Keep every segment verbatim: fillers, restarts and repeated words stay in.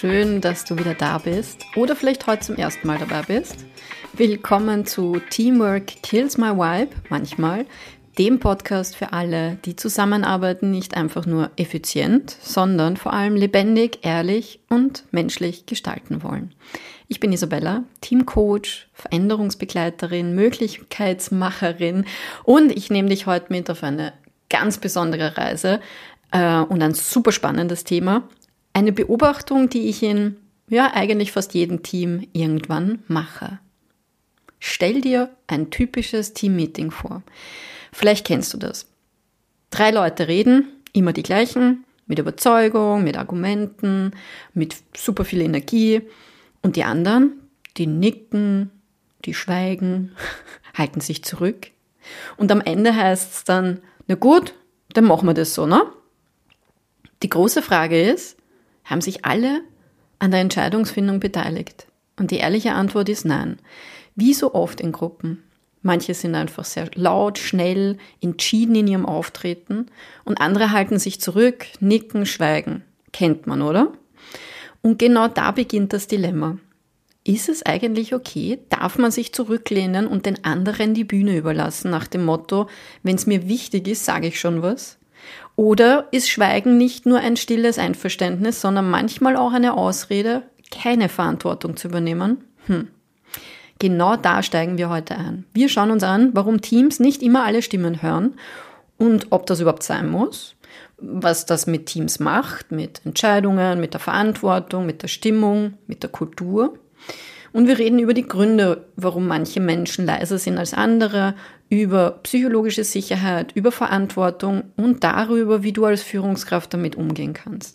schön, dass du wieder da bist oder vielleicht heute zum ersten Mal dabei bist. Willkommen zu Teamwork Kills My Vibe, manchmal, dem Podcast für alle, die Zusammenarbeiten nicht einfach nur effizient, sondern vor allem lebendig, ehrlich und menschlich gestalten wollen. Ich bin Isabella, Teamcoach, Veränderungsbegleiterin, Möglichkeitsmacherin und ich nehme dich heute mit auf eine ganz besondere Reise äh, und ein super spannendes Thema. Eine Beobachtung, die ich in ja eigentlich fast jedem Team irgendwann mache. Stell dir ein typisches Teammeeting vor. Vielleicht kennst du das. Drei Leute reden, immer die gleichen, mit Überzeugung, mit Argumenten, mit super viel Energie. Und die anderen, die nicken, die schweigen, halten sich zurück. Und am Ende heißt es dann, na gut, dann machen wir das so, ne? Die große Frage ist, haben sich alle an der Entscheidungsfindung beteiligt? Und die ehrliche Antwort ist nein. Wie so oft in Gruppen. Manche sind einfach sehr laut, schnell, entschieden in ihrem Auftreten und andere halten sich zurück, nicken, schweigen. Kennt man, oder? Und genau da beginnt das Dilemma. Ist es eigentlich okay? Darf man sich zurücklehnen und den anderen die Bühne überlassen nach dem Motto, wenn es mir wichtig ist, sage ich schon was? Oder ist Schweigen nicht nur ein stilles Einverständnis, sondern manchmal auch eine Ausrede, keine Verantwortung zu übernehmen? Hm. Genau da steigen wir heute ein. Wir schauen uns an, warum Teams nicht immer alle Stimmen hören und ob das überhaupt sein muss, was das mit Teams macht, mit Entscheidungen, mit der Verantwortung, mit der Stimmung, mit der Kultur. Und wir reden über die Gründe, warum manche Menschen leiser sind als andere, über psychologische Sicherheit, über Verantwortung und darüber, wie du als Führungskraft damit umgehen kannst.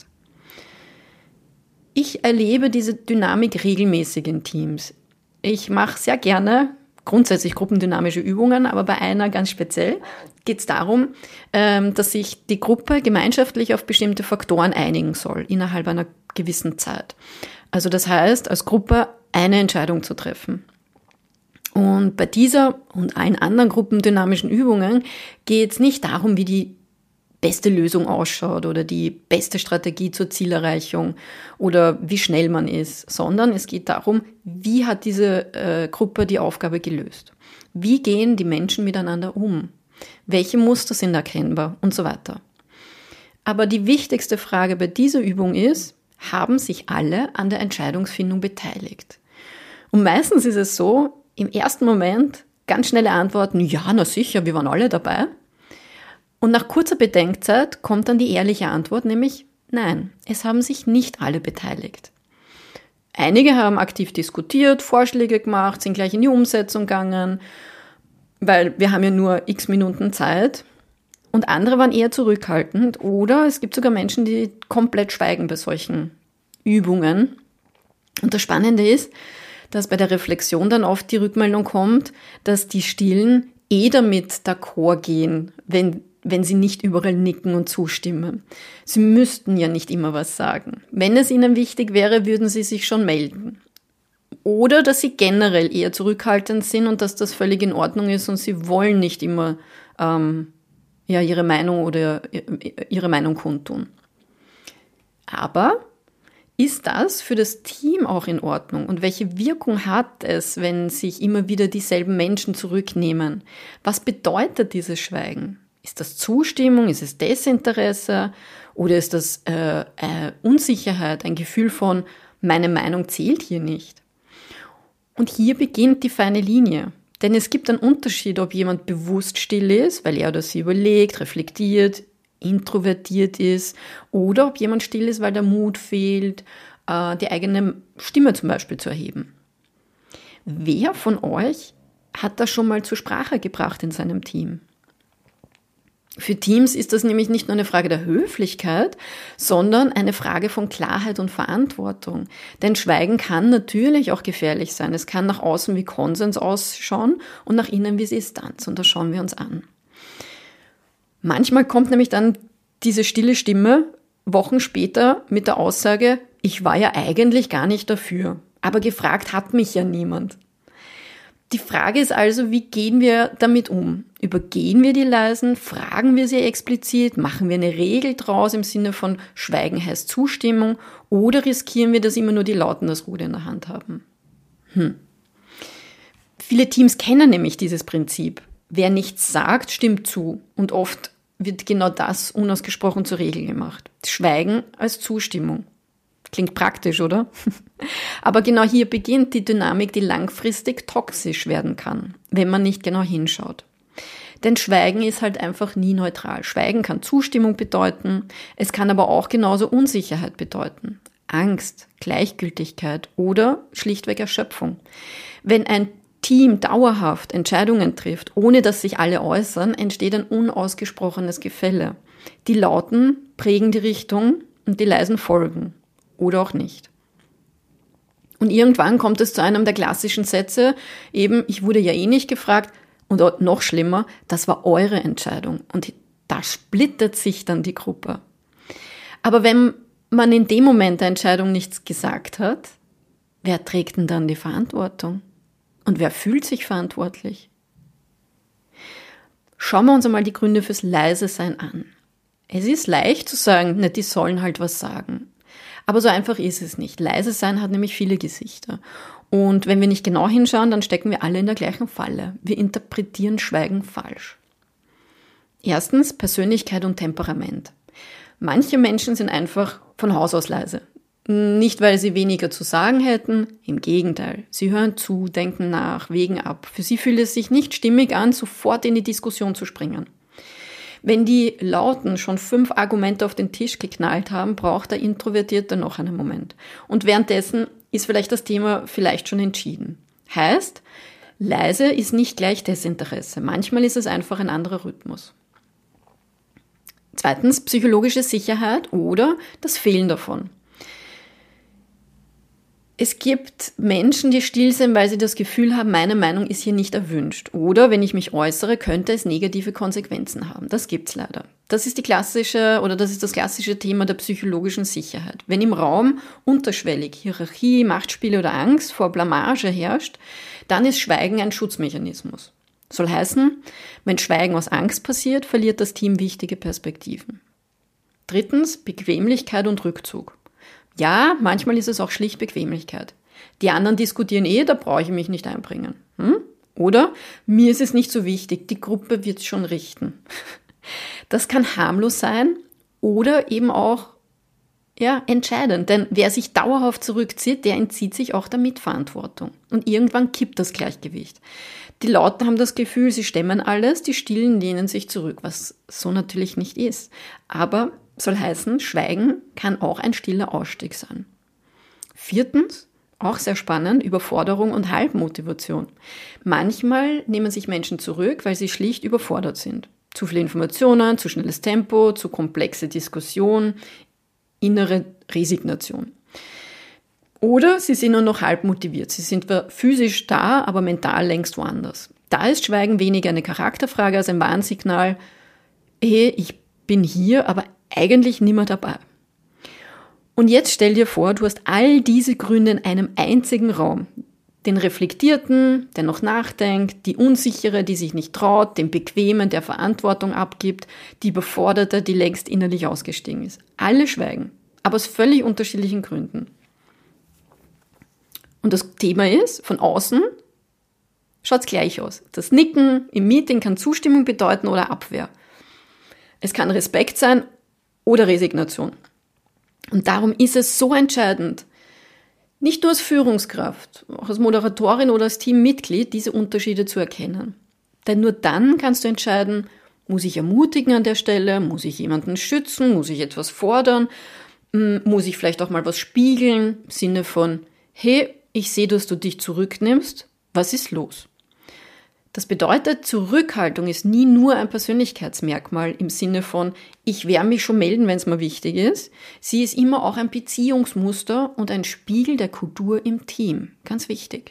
Ich erlebe diese Dynamik regelmäßig in Teams. Ich mache sehr gerne grundsätzlich gruppendynamische Übungen, aber bei einer ganz speziell geht es darum, dass sich die Gruppe gemeinschaftlich auf bestimmte Faktoren einigen soll innerhalb einer gewissen Zeit. Also das heißt, als Gruppe eine Entscheidung zu treffen. Und bei dieser und allen anderen gruppendynamischen Übungen geht es nicht darum, wie die beste Lösung ausschaut oder die beste Strategie zur Zielerreichung oder wie schnell man ist, sondern es geht darum, wie hat diese äh, Gruppe die Aufgabe gelöst? Wie gehen die Menschen miteinander um? Welche Muster sind erkennbar und so weiter? Aber die wichtigste Frage bei dieser Übung ist, haben sich alle an der Entscheidungsfindung beteiligt? Und meistens ist es so, im ersten Moment ganz schnelle Antworten, ja, na sicher, wir waren alle dabei. Und nach kurzer Bedenkzeit kommt dann die ehrliche Antwort, nämlich nein, es haben sich nicht alle beteiligt. Einige haben aktiv diskutiert, Vorschläge gemacht, sind gleich in die Umsetzung gegangen, weil wir haben ja nur x Minuten Zeit. Und andere waren eher zurückhaltend oder es gibt sogar Menschen, die komplett schweigen bei solchen Übungen. Und das Spannende ist, dass bei der Reflexion dann oft die Rückmeldung kommt, dass die Stillen eh damit d'accord gehen, wenn wenn sie nicht überall nicken und zustimmen. Sie müssten ja nicht immer was sagen. Wenn es ihnen wichtig wäre, würden sie sich schon melden. Oder dass sie generell eher zurückhaltend sind und dass das völlig in Ordnung ist und sie wollen nicht immer ähm, ja, ihre Meinung oder ihre Meinung kundtun. Aber ist das für das Team auch in Ordnung? Und welche Wirkung hat es, wenn sich immer wieder dieselben Menschen zurücknehmen? Was bedeutet dieses Schweigen? Ist das Zustimmung? Ist es Desinteresse? Oder ist das äh, äh, Unsicherheit, ein Gefühl von, meine Meinung zählt hier nicht? Und hier beginnt die feine Linie. Denn es gibt einen Unterschied, ob jemand bewusst still ist, weil er oder sie überlegt, reflektiert, introvertiert ist, oder ob jemand still ist, weil der Mut fehlt, äh, die eigene Stimme zum Beispiel zu erheben. Wer von euch hat das schon mal zur Sprache gebracht in seinem Team? Für Teams ist das nämlich nicht nur eine Frage der Höflichkeit, sondern eine Frage von Klarheit und Verantwortung. Denn Schweigen kann natürlich auch gefährlich sein. Es kann nach außen wie Konsens ausschauen und nach innen wie Distanz. Und das schauen wir uns an. Manchmal kommt nämlich dann diese stille Stimme Wochen später mit der Aussage, ich war ja eigentlich gar nicht dafür, aber gefragt hat mich ja niemand. Die Frage ist also, wie gehen wir damit um? Übergehen wir die Leisen? Fragen wir sie explizit? Machen wir eine Regel draus im Sinne von Schweigen heißt Zustimmung? Oder riskieren wir, dass immer nur die Lauten das Ruder in der Hand haben? Hm. Viele Teams kennen nämlich dieses Prinzip. Wer nichts sagt, stimmt zu. Und oft wird genau das unausgesprochen zur Regel gemacht. Schweigen als Zustimmung. Klingt praktisch, oder? Aber genau hier beginnt die Dynamik, die langfristig toxisch werden kann, wenn man nicht genau hinschaut. Denn Schweigen ist halt einfach nie neutral. Schweigen kann Zustimmung bedeuten, es kann aber auch genauso Unsicherheit bedeuten. Angst, Gleichgültigkeit oder schlichtweg Erschöpfung. Wenn ein Team dauerhaft Entscheidungen trifft, ohne dass sich alle äußern, entsteht ein unausgesprochenes Gefälle. Die Lauten prägen die Richtung und die Leisen folgen. Oder auch nicht. Und irgendwann kommt es zu einem der klassischen Sätze, eben, ich wurde ja eh nicht gefragt, und noch schlimmer, das war eure Entscheidung. Und da splittert sich dann die Gruppe. Aber wenn man in dem Moment der Entscheidung nichts gesagt hat, wer trägt denn dann die Verantwortung? Und wer fühlt sich verantwortlich? Schauen wir uns einmal die Gründe fürs Leise-Sein an. Es ist leicht zu sagen, na, die sollen halt was sagen. Aber so einfach ist es nicht. Leise sein hat nämlich viele Gesichter. Und wenn wir nicht genau hinschauen, dann stecken wir alle in der gleichen Falle. Wir interpretieren Schweigen falsch. Erstens Persönlichkeit und Temperament. Manche Menschen sind einfach von Haus aus leise. Nicht, weil sie weniger zu sagen hätten, im Gegenteil. Sie hören zu, denken nach, wägen ab. Für sie fühlt es sich nicht stimmig an, sofort in die Diskussion zu springen. Wenn die Lauten schon fünf Argumente auf den Tisch geknallt haben, braucht der Introvertierte noch einen Moment. Und währenddessen ist vielleicht das Thema vielleicht schon entschieden. Heißt, leise ist nicht gleich Desinteresse. Manchmal ist es einfach ein anderer Rhythmus. Zweitens, psychologische Sicherheit oder das Fehlen davon. Es gibt Menschen, die still sind, weil sie das Gefühl haben, meine Meinung ist hier nicht erwünscht. Oder wenn ich mich äußere, könnte es negative Konsequenzen haben. Das gibt's leider. Das ist die klassische oder das ist das klassische Thema der psychologischen Sicherheit. Wenn im Raum unterschwellig Hierarchie, Machtspiele oder Angst vor Blamage herrscht, dann ist Schweigen ein Schutzmechanismus. Soll heißen, wenn Schweigen aus Angst passiert, verliert das Team wichtige Perspektiven. Drittens, Bequemlichkeit und Rückzug. Ja, manchmal ist es auch schlicht Bequemlichkeit. Die anderen diskutieren eh, da brauche ich mich nicht einbringen. Hm? Oder mir ist es nicht so wichtig, die Gruppe wird es schon richten. Das kann harmlos sein oder eben auch ja, entscheidend. Denn wer sich dauerhaft zurückzieht, der entzieht sich auch der Mitverantwortung. Und irgendwann kippt das Gleichgewicht. Die Lauten haben das Gefühl, sie stemmen alles, die Stillen lehnen sich zurück, was so natürlich nicht ist. Aber soll heißen, Schweigen kann auch ein stiller Ausstieg sein. Viertens, auch sehr spannend, Überforderung und Halbmotivation. Manchmal nehmen sich Menschen zurück, weil sie schlicht überfordert sind. Zu viele Informationen, zu schnelles Tempo, zu komplexe Diskussion, innere Resignation. Oder sie sind nur noch halb motiviert. Sie sind zwar physisch da, aber mental längst woanders. Da ist Schweigen weniger eine Charakterfrage als ein Warnsignal, hey, ich bin hier, aber eigentlich nimmer dabei. Und jetzt stell dir vor, du hast all diese Gründe in einem einzigen Raum. Den Reflektierten, der noch nachdenkt, die Unsichere, die sich nicht traut, den Bequemen, der Verantwortung abgibt, die Überforderte, die längst innerlich ausgestiegen ist. Alle schweigen, aber aus völlig unterschiedlichen Gründen. Und das Thema ist, von außen schaut es gleich aus. Das Nicken im Meeting kann Zustimmung bedeuten oder Abwehr. Es kann Respekt sein oder Resignation. Und darum ist es so entscheidend, nicht nur als Führungskraft, auch als Moderatorin oder als Teammitglied, diese Unterschiede zu erkennen. Denn nur dann kannst du entscheiden, muss ich ermutigen an der Stelle, muss ich jemanden schützen, muss ich etwas fordern, muss ich vielleicht auch mal was spiegeln, im Sinne von, hey, ich sehe, dass du dich zurücknimmst, was ist los? Das bedeutet, Zurückhaltung ist nie nur ein Persönlichkeitsmerkmal im Sinne von, ich werde mich schon melden, wenn es mir wichtig ist. Sie ist immer auch ein Beziehungsmuster und ein Spiegel der Kultur im Team. Ganz wichtig.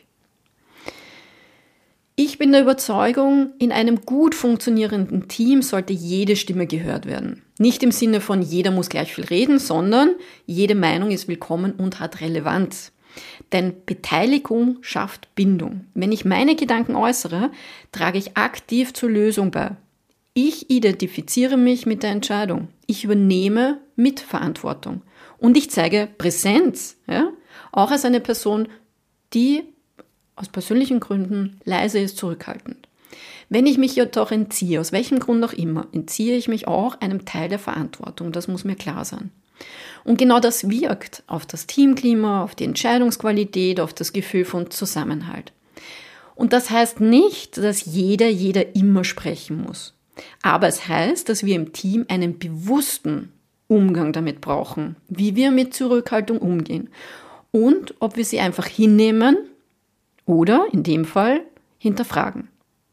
Ich bin der Überzeugung, in einem gut funktionierenden Team sollte jede Stimme gehört werden. Nicht im Sinne von, jeder muss gleich viel reden, sondern jede Meinung ist willkommen und hat Relevanz. Denn Beteiligung schafft Bindung. Wenn ich meine Gedanken äußere, trage ich aktiv zur Lösung bei. Ich identifiziere mich mit der Entscheidung. Ich übernehme Mitverantwortung. Und ich zeige Präsenz, ja? Auch als eine Person, die aus persönlichen Gründen leise ist, zurückhaltend. Wenn ich mich jedoch entziehe, aus welchem Grund auch immer, entziehe ich mich auch einem Teil der Verantwortung. Das muss mir klar sein. Und genau das wirkt auf das Teamklima, auf die Entscheidungsqualität, auf das Gefühl von Zusammenhalt. Und das heißt nicht, dass jeder, jeder immer sprechen muss. Aber es heißt, dass wir im Team einen bewussten Umgang damit brauchen, wie wir mit Zurückhaltung umgehen und ob wir sie einfach hinnehmen oder in dem Fall hinterfragen.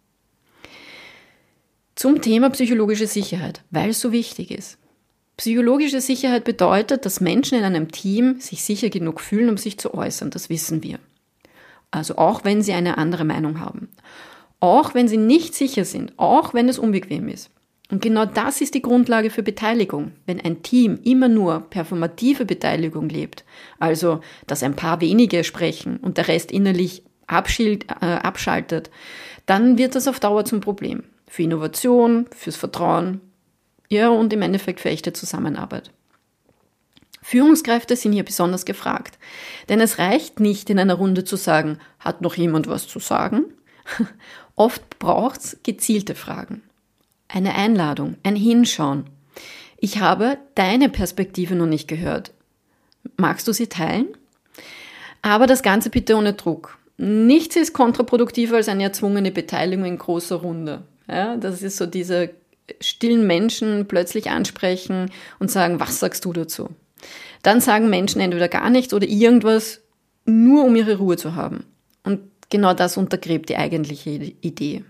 Zum Thema psychologische Sicherheit, weil es so wichtig ist. Psychologische Sicherheit bedeutet, dass Menschen in einem Team sich sicher genug fühlen, um sich zu äußern. Das wissen wir. Also auch wenn sie eine andere Meinung haben. Auch wenn sie nicht sicher sind. Auch wenn es unbequem ist. Und genau das ist die Grundlage für Beteiligung. Wenn ein Team immer nur performative Beteiligung lebt, also dass ein paar wenige sprechen und der Rest innerlich abschild, äh, abschaltet, dann wird das auf Dauer zum Problem. Für Innovation, fürs Vertrauen, ja, und im Endeffekt für echte Zusammenarbeit. Führungskräfte sind hier besonders gefragt, denn es reicht nicht, in einer Runde zu sagen, hat noch jemand was zu sagen? Oft braucht es gezielte Fragen. Eine Einladung, ein Hinschauen. Ich habe deine Perspektive noch nicht gehört. Magst du sie teilen? Aber das Ganze bitte ohne Druck. Nichts ist kontraproduktiver als eine erzwungene Beteiligung in großer Runde. Ja, das ist so diese stillen Menschen plötzlich ansprechen und sagen, was sagst du dazu? Dann sagen Menschen entweder gar nichts oder irgendwas, nur um ihre Ruhe zu haben. Und genau das untergräbt die eigentliche Idee.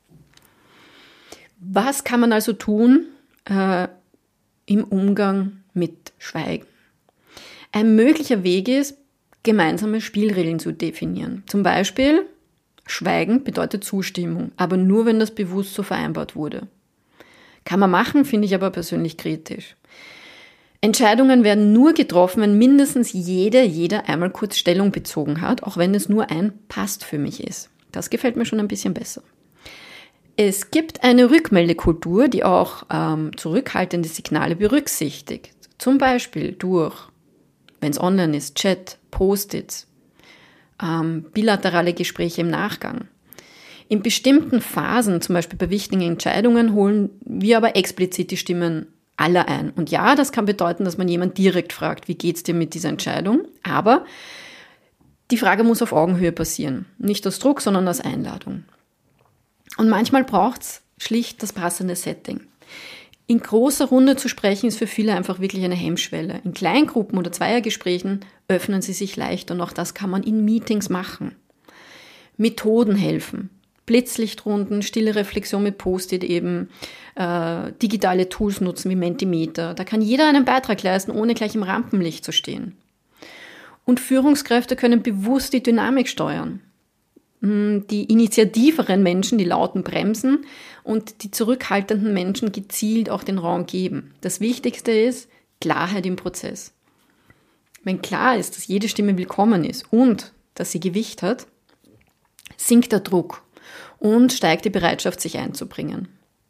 Was kann man also tun äh, im Umgang mit Schweigen? Ein möglicher Weg ist, gemeinsame Spielregeln zu definieren. Zum Beispiel, Schweigen bedeutet Zustimmung, aber nur, wenn das bewusst so vereinbart wurde. Kann man machen, finde ich aber persönlich kritisch. Entscheidungen werden nur getroffen, wenn mindestens jede, jeder einmal kurz Stellung bezogen hat, auch wenn es nur ein passt für mich ist. Das gefällt mir schon ein bisschen besser. Es gibt eine Rückmeldekultur, die auch ähm, zurückhaltende Signale berücksichtigt. Zum Beispiel durch, wenn es online ist, Chat, Post-its, ähm, bilaterale Gespräche im Nachgang. In bestimmten Phasen, zum Beispiel bei wichtigen Entscheidungen, holen wir aber explizit die Stimmen aller ein. Und ja, das kann bedeuten, dass man jemand direkt fragt, wie geht's dir mit dieser Entscheidung? Aber die Frage muss auf Augenhöhe passieren. Nicht aus Druck, sondern aus Einladung. Und manchmal braucht's schlicht das passende Setting. In großer Runde zu sprechen ist für viele einfach wirklich eine Hemmschwelle. In Kleingruppen oder Zweiergesprächen öffnen sie sich leicht und auch das kann man in Meetings machen. Methoden helfen. Blitzlichtrunden, stille Reflexion mit Post-it eben, äh, digitale Tools nutzen wie Mentimeter. Da kann jeder einen Beitrag leisten, ohne gleich im Rampenlicht zu stehen. Und Führungskräfte können bewusst die Dynamik steuern. Die initiativeren Menschen, die lauten bremsen und die zurückhaltenden Menschen gezielt auch den Raum geben. Das Wichtigste ist Klarheit im Prozess. Wenn klar ist, dass jede Stimme willkommen ist und dass sie Gewicht hat, sinkt der Druck und steigt die Bereitschaft, sich einzubringen.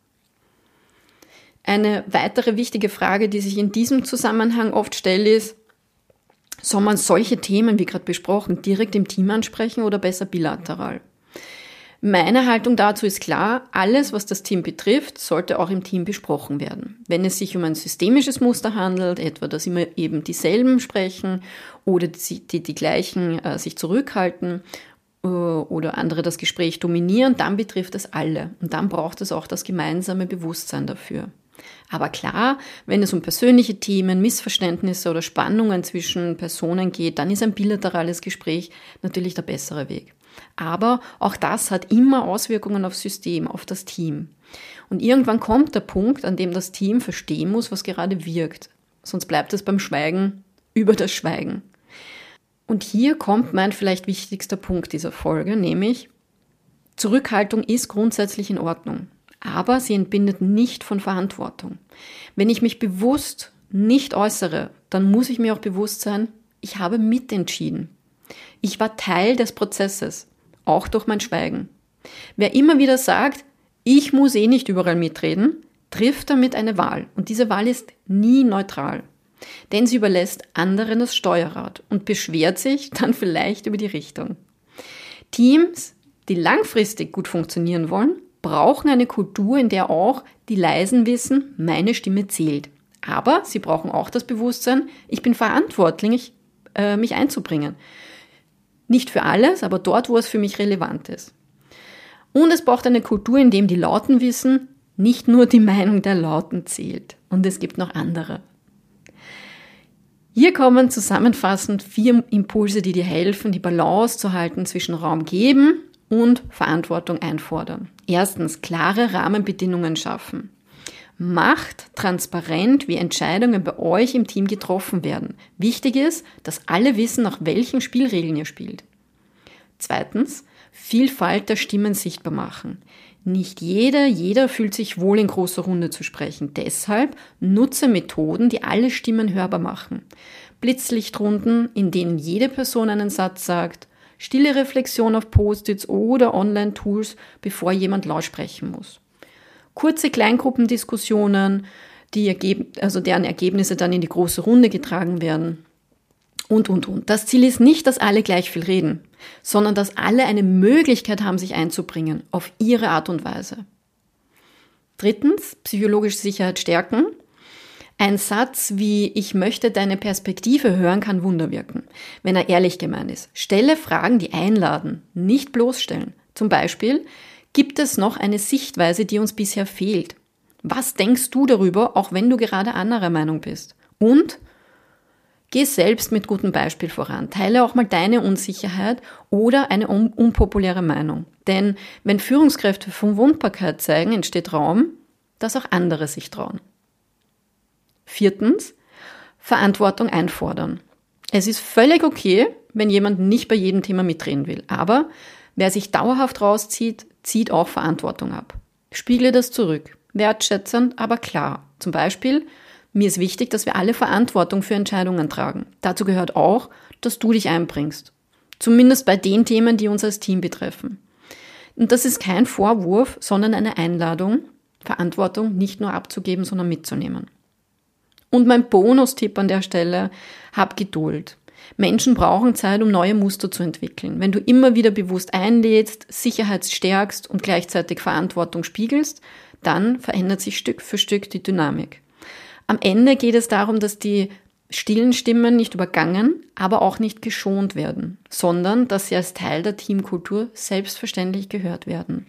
Eine weitere wichtige Frage, die sich in diesem Zusammenhang oft stellt, ist, soll man solche Themen, wie gerade besprochen, direkt im Team ansprechen oder besser bilateral? Meine Haltung dazu ist klar, alles, was das Team betrifft, sollte auch im Team besprochen werden. Wenn es sich um ein systemisches Muster handelt, etwa, dass immer eben dieselben sprechen oder die, die, die gleichen äh, sich zurückhalten äh, oder andere das Gespräch dominieren, dann betrifft es alle. Und dann braucht es auch das gemeinsame Bewusstsein dafür. Aber klar, wenn es um persönliche Themen, Missverständnisse oder Spannungen zwischen Personen geht, dann ist ein bilaterales Gespräch natürlich der bessere Weg. Aber auch das hat immer Auswirkungen aufs System, auf das Team. Und irgendwann kommt der Punkt, an dem das Team verstehen muss, was gerade wirkt. Sonst bleibt es beim Schweigen über das Schweigen. Und hier kommt mein vielleicht wichtigster Punkt dieser Folge, nämlich Zurückhaltung ist grundsätzlich in Ordnung. Aber sie entbindet nicht von Verantwortung. Wenn ich mich bewusst nicht äußere, dann muss ich mir auch bewusst sein, ich habe mitentschieden. Ich war Teil des Prozesses, auch durch mein Schweigen. Wer immer wieder sagt, ich muss eh nicht überall mitreden, trifft damit eine Wahl. Und diese Wahl ist nie neutral. Denn sie überlässt anderen das Steuerrad und beschwert sich dann vielleicht über die Richtung. Teams, die langfristig gut funktionieren wollen, brauchen eine Kultur, in der auch die Leisen wissen, meine Stimme zählt. Aber sie brauchen auch das Bewusstsein, ich bin verantwortlich, äh, mich einzubringen. Nicht für alles, aber dort, wo es für mich relevant ist. Und es braucht eine Kultur, in der die Lauten wissen, nicht nur die Meinung der Lauten zählt. Und es gibt noch andere. Hier kommen zusammenfassend vier Impulse, die dir helfen, die Balance zu halten zwischen Raum geben und Verantwortung einfordern. Erstens, klare Rahmenbedingungen schaffen. Macht transparent, wie Entscheidungen bei euch im Team getroffen werden. Wichtig ist, dass alle wissen, nach welchen Spielregeln ihr spielt. Zweitens, Vielfalt der Stimmen sichtbar machen. Nicht jeder, jeder fühlt sich wohl, in großer Runde zu sprechen. Deshalb nutze Methoden, die alle Stimmen hörbar machen. Blitzlichtrunden, in denen jede Person einen Satz sagt, stille Reflexion auf Post-its oder Online-Tools, bevor jemand laut sprechen muss. Kurze Kleingruppendiskussionen, die Ergeb- also deren Ergebnisse dann in die große Runde getragen werden. Und, und, und. Das Ziel ist nicht, dass alle gleich viel reden, sondern dass alle eine Möglichkeit haben, sich einzubringen, auf ihre Art und Weise. Drittens, psychologische Sicherheit stärken. Ein Satz wie, ich möchte deine Perspektive hören, kann Wunder wirken, wenn er ehrlich gemeint ist. Stelle Fragen, die einladen, nicht bloßstellen. Zum Beispiel, gibt es noch eine Sichtweise, die uns bisher fehlt? Was denkst du darüber, auch wenn du gerade anderer Meinung bist? Und geh selbst mit gutem Beispiel voran. Teile auch mal deine Unsicherheit oder eine un- unpopuläre Meinung. Denn wenn Führungskräfte Verwundbarkeit zeigen, entsteht Raum, dass auch andere sich trauen. Viertens, Verantwortung einfordern. Es ist völlig okay, wenn jemand nicht bei jedem Thema mitreden will. Aber wer sich dauerhaft rauszieht, zieht auch Verantwortung ab. Spiegle das zurück. Wertschätzend, aber klar. Zum Beispiel, mir ist wichtig, dass wir alle Verantwortung für Entscheidungen tragen. Dazu gehört auch, dass du dich einbringst. Zumindest bei den Themen, die uns als Team betreffen. Und das ist kein Vorwurf, sondern eine Einladung, Verantwortung nicht nur abzugeben, sondern mitzunehmen. Und mein Bonustipp an der Stelle, hab Geduld. Menschen brauchen Zeit, um neue Muster zu entwickeln. Wenn du immer wieder bewusst einlädst, Sicherheit stärkst und gleichzeitig Verantwortung spiegelst, dann verändert sich Stück für Stück die Dynamik. Am Ende geht es darum, dass die stillen Stimmen nicht übergangen, aber auch nicht geschont werden, sondern dass sie als Teil der Teamkultur selbstverständlich gehört werden.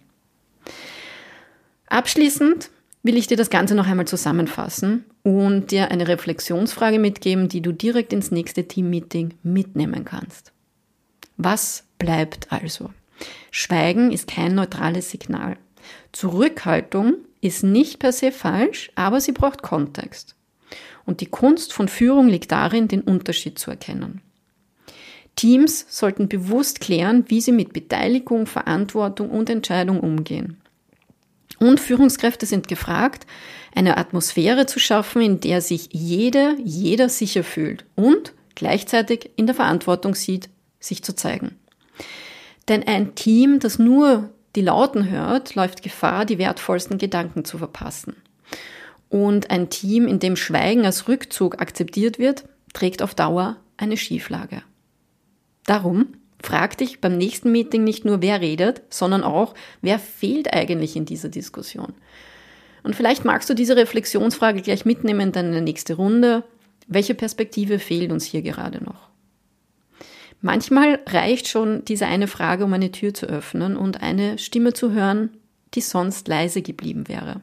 Abschließend will ich dir das Ganze noch einmal zusammenfassen und dir eine Reflexionsfrage mitgeben, die du direkt ins nächste Teammeeting mitnehmen kannst. Was bleibt also? Schweigen ist kein neutrales Signal. Zurückhaltung ist nicht per se falsch, aber sie braucht Kontext. Und die Kunst von Führung liegt darin, den Unterschied zu erkennen. Teams sollten bewusst klären, wie sie mit Beteiligung, Verantwortung und Entscheidung umgehen. Und Führungskräfte sind gefragt, eine Atmosphäre zu schaffen, in der sich jede, jeder sicher fühlt und gleichzeitig in der Verantwortung sieht, sich zu zeigen. Denn ein Team, das nur die Lauten hört, läuft Gefahr, die wertvollsten Gedanken zu verpassen. Und ein Team, in dem Schweigen als Rückzug akzeptiert wird, trägt auf Dauer eine Schieflage. Darum frag dich beim nächsten Meeting nicht nur, wer redet, sondern auch, wer fehlt eigentlich in dieser Diskussion. Und vielleicht magst du diese Reflexionsfrage gleich mitnehmen in deine nächste Runde. Welche Perspektive fehlt uns hier gerade noch? Manchmal reicht schon diese eine Frage, um eine Tür zu öffnen und eine Stimme zu hören, die sonst leise geblieben wäre.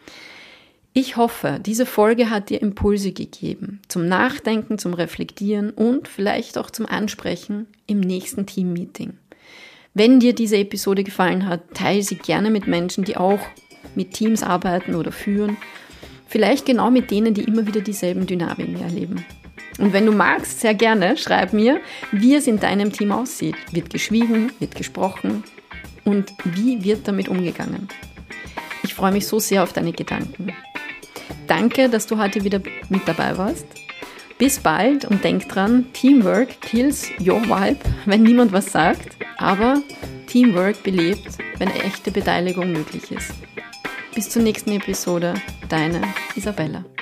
Ich hoffe, diese Folge hat dir Impulse gegeben zum Nachdenken, zum Reflektieren und vielleicht auch zum Ansprechen im nächsten Teammeeting. Wenn dir diese Episode gefallen hat, teile sie gerne mit Menschen, die auch mit Teams arbeiten oder führen. Vielleicht genau mit denen, die immer wieder dieselben Dynamiken erleben. Und wenn du magst, sehr gerne, schreib mir, wie es in deinem Team aussieht. Wird geschwiegen, wird gesprochen und wie wird damit umgegangen? Ich freue mich so sehr auf deine Gedanken. Danke, dass du heute wieder mit dabei warst. Bis bald und denk dran, Teamwork kills your vibe, wenn niemand was sagt, aber Teamwork belebt, wenn echte Beteiligung möglich ist. Bis zur nächsten Episode, deine Isabella.